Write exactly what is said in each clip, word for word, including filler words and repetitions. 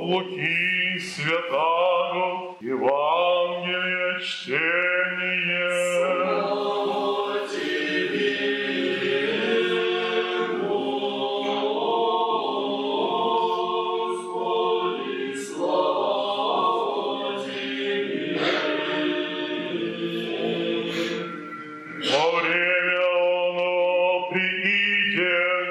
Луки святаго Евангелие чтение. Слава Тебе, Господи, слава Тебе. Во время оно приидет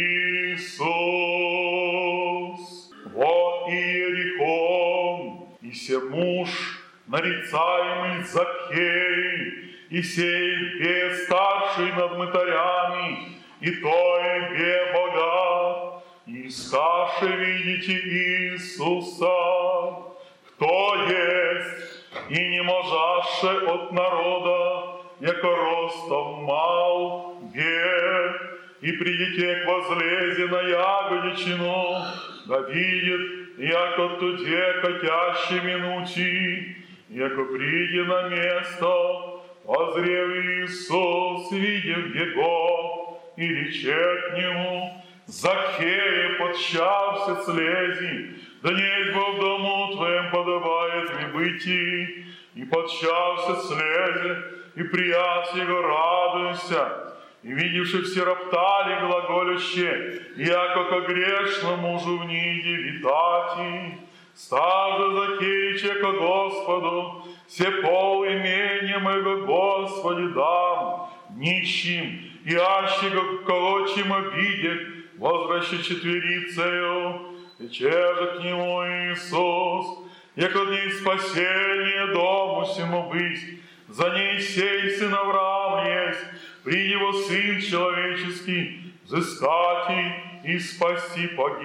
Иисус во Иерихон, и се муж, нарицаемый Закхей, и сей бе старший над мытарями, и той бе богат, и искаше видите Иисуса, кто есть, и не можаше от народа, яко ростом мал бе, и придите к возлезе на ягодичину, да видит, яко туде котящей минути, яко приди на место, озрев Иисус, видев его, и рече к нему: Закхее, подщався слези, да не бы в дому твоем подобает ли быти, и подщався слези, и приясь его радуйся, и видевши все роптали глаголюще, яко ко грешному мужу в ниде витати, став же Закхеича ко Господу, все пол имения моего Господи дам, нищим, и аще колочим обидет, возвраща четверицею, и че же к нему Иисус, яко дней спасения дому сему быть, за ней сей сын Авраам есть, приди его Сын Человеческий, взыскать и спасти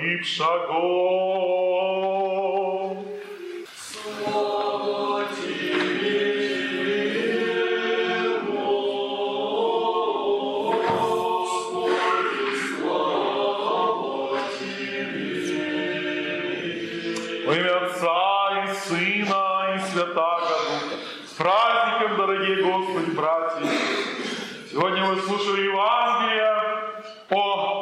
погибшего. Слава Тебе, Господи, слава Тебе. Во имя Отца и Сына и Святаго Духа. С праздником, дорогие Господи, братья! Сегодня мы слушали Евангелие о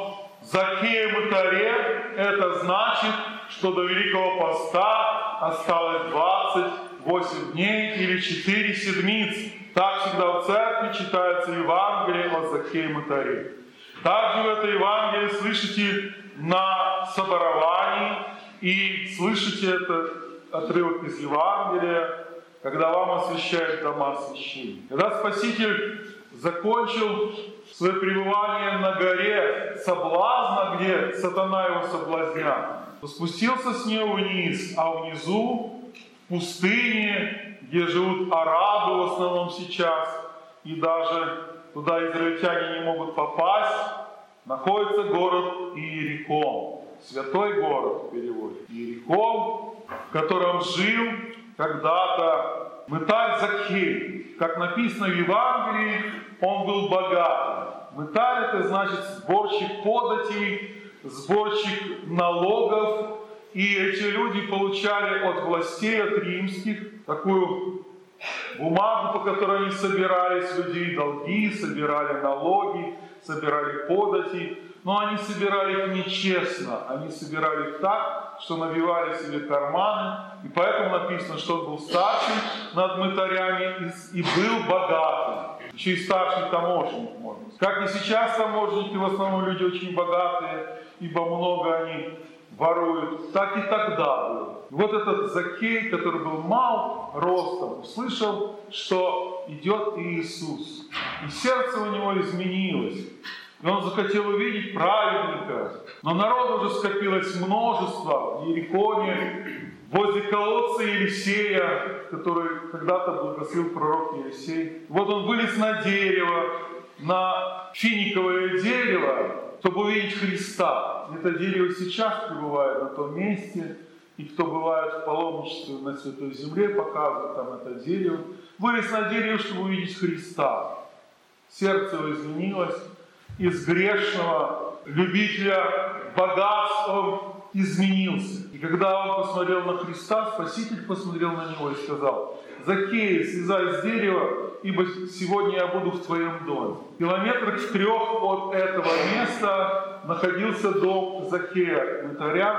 Закхее мытаре. Это значит, что до Великого Поста осталось двадцать восемь дней или четыре седмицы. Так всегда в церкви читается Евангелие о Закхее мытаре. Также в это Евангелие слышите на соборовании и слышите это отрывок из Евангелия, когда вам освящают дома священника. Когда Спаситель закончил свое пребывание на горе соблазна, где сатана его соблазнял, то спустился с нее вниз, а внизу, в пустыне, где живут арабы в основном сейчас, и даже туда израильтяне не могут попасть, находится город Иерихон. Святой город в переводе. Иерихон, в котором жил когда-то мытарь Закхей. Как написано в Евангелии, он был богатым. Мытарь — это значит сборщик податей, сборщик налогов. И эти люди получали от властей, от римских, такую бумагу, по которой они собирали с людей долги, собирали налоги, собирали подати. Но они собирали их нечестно, они собирали их так, что набивали себе карманы. И поэтому написано, что он был старший над мытарями и был богатым. Еще и старший таможенник, можно сказать. Как и сейчас таможенники, в основном люди очень богатые, ибо много они воруют, так и тогда было. И вот этот Закхей, который был мал ростом, услышал, что идет Иисус. И сердце у него изменилось. И он захотел увидеть праведника. Но народу уже скопилось множество в Иерихоне, возле колодца Елисея, который когда-то благословил пророк Елисей. Вот он вылез на дерево, на финиковое дерево, чтобы увидеть Христа. Это дерево сейчас пребывает на том месте, и кто бывает в паломничестве на Святой Земле, показывает там это дерево. Вылез на дерево, чтобы увидеть Христа. Сердце его изменилось. Из грешного любителя богатства изменился. И когда он посмотрел на Христа, Спаситель посмотрел на него и сказал: «Закхей, слезай с дерева, ибо сегодня я буду в твоем доме». В километрах в трех от этого места находился дом Закхея, мытаря,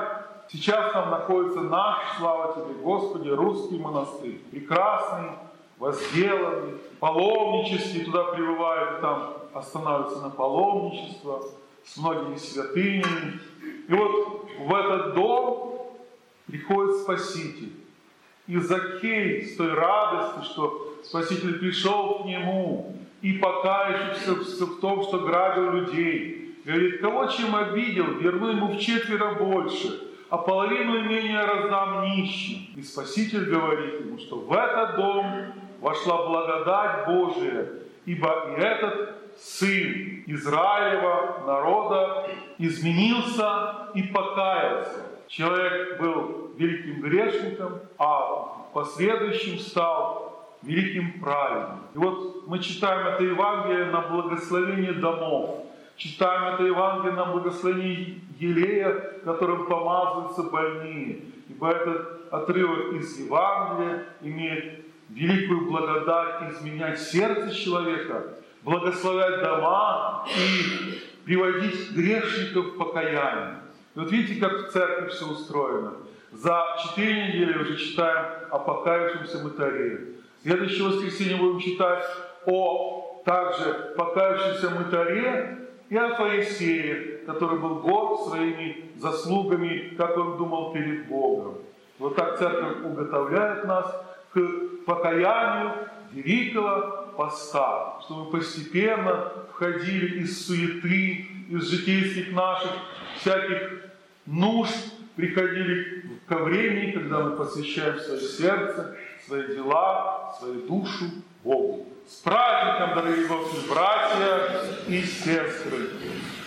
сейчас там находится наш, слава Тебе, Господи, русский монастырь. Прекрасный, возделанный, паломнический, туда прибывают, и там останавливаются на паломничество с многими святынями. И вот в этот дом приходит Спаситель. И Закхей с той радостью, что Спаситель пришел к нему, и покаявшийся в том, что грабил людей, говорит: кого чем обидел, верну ему вчетверо больше, а половину имения раздам нищим. И Спаситель говорит ему, что в этот дом вошла благодать Божия, ибо и этот сын Израилева народа изменился и покаялся. Человек был великим грешником, а в последующем стал великим праведником. И вот мы читаем это Евангелие на благословение домов, читаем это Евангелие на благословение елея, которым помазываются больные. Ибо этот отрывок из Евангелия имеет великую благодать изменять сердце человека, благословлять дома и приводить грешников в покаяние. И вот видите, как в церкви все устроено. За четыре недели уже читаем о покаявшемся мытаре. В следующее воскресенье будем читать о также покаявшемся мытаре и о фарисее, который был горд своими заслугами, как он думал перед Богом. Вот так церковь уготовляет нас к покаянию великого поста, чтобы мы постепенно входили из суеты, из житейских наших всяких нужд, приходили ко времени, когда мы посвящаем свое сердце, свои дела, свою душу Богу. С праздником, дорогие Господи, братья и сестры!